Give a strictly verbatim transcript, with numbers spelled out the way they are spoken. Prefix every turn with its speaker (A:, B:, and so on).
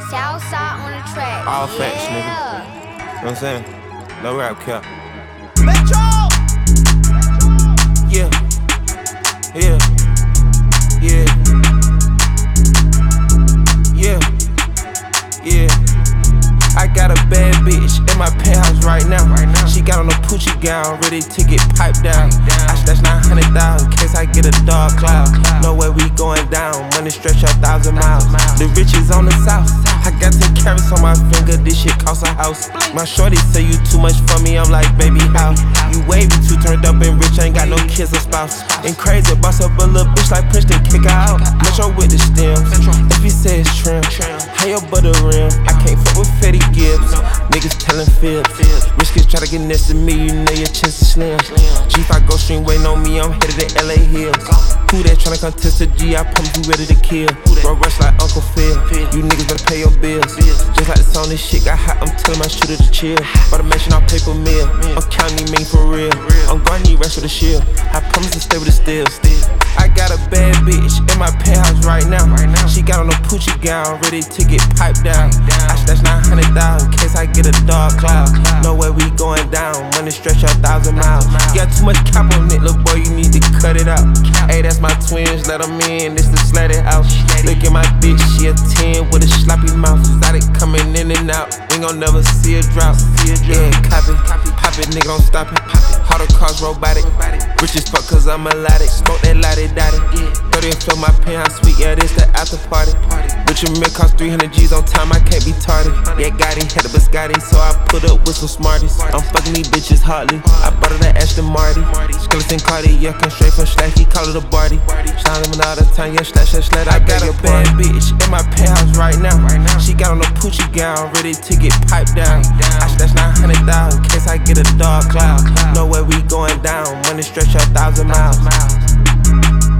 A: Southside on the track.
B: All
A: yeah.
B: facts, nigga. You know what I'm saying? No rap cap.
C: Metro!
B: Yeah. Yeah. Yeah. Yeah. Yeah. I got a bad bitch in my penthouse right now. Right now. She got on a Poochie gown, ready to get piped down. I stashed nine hundred thousand in case I get a dog cloud. Know where we going down, money stretch a thousand miles. The riches on the south. I got ten carats on my finger, this shit cost a house. My shorty say you too much for me, I'm like, baby, how? You wavy, too turned up and rich, ain't got no kids or spouse. And crazy, boss up a little bitch like Princeton, kick her out. Metro with the stems, if he say it's trim, how your butter rim? I can't fuck with Fetty Gibbs, niggas telling fibs. Rich kids try to get next to me, you know your chance is slim. G five go stream waiting on me, I'm headed to L A Hills. Who that tryna contest a G, I promise you ready to kill. Bro, rush like Uncle Phil, you niggas better pay your bills. Just like the song, this shit got hot, I'm telling my shooter to chill. Bought a mansion off paper mill, I'm counting me for real. I'm going to need rest with the shield, I promise to stay with the steel. I got a bad bitch in my penthouse right now. She got on a Poochie gown, ready to get piped down. I stashed nine hundred thousand in case I get a dog cloud. Know where we going down, money stretch a thousand miles. You got too much cap on it, little boy, you need to cut it out. Hey, that's my twins, let them in, this the slatted house. Look at my bitch, she a ten with a sloppy mouth. Exotic coming in and out, we gon' never see a drop. Yeah, copy, pop it, nigga, don't stop it. How the cars robotic, rich as fuck cause I'm melodic. Smoke that lottie dotty, thirty and fill my penthouse suite, yeah, this the after party. Richard Mill cost three hundred G's on time, I can't be tardy. Yeah, Gotti, had a biscotti, so I put up with some smarties. I'm fucking these bitches hardly, I bought her that Aston Marty. Skeleton Cardi, yeah, come straight from Slack, he call it a party. Shining all the time, yeah, slash, slash, slash. I got a bad bitch in my penthouse right now. She got on a Poochie gown, ready to get piped down. I stashed nine hundred thousand in case I get a dog cloud. Know where we going down, money stretch a thousand miles.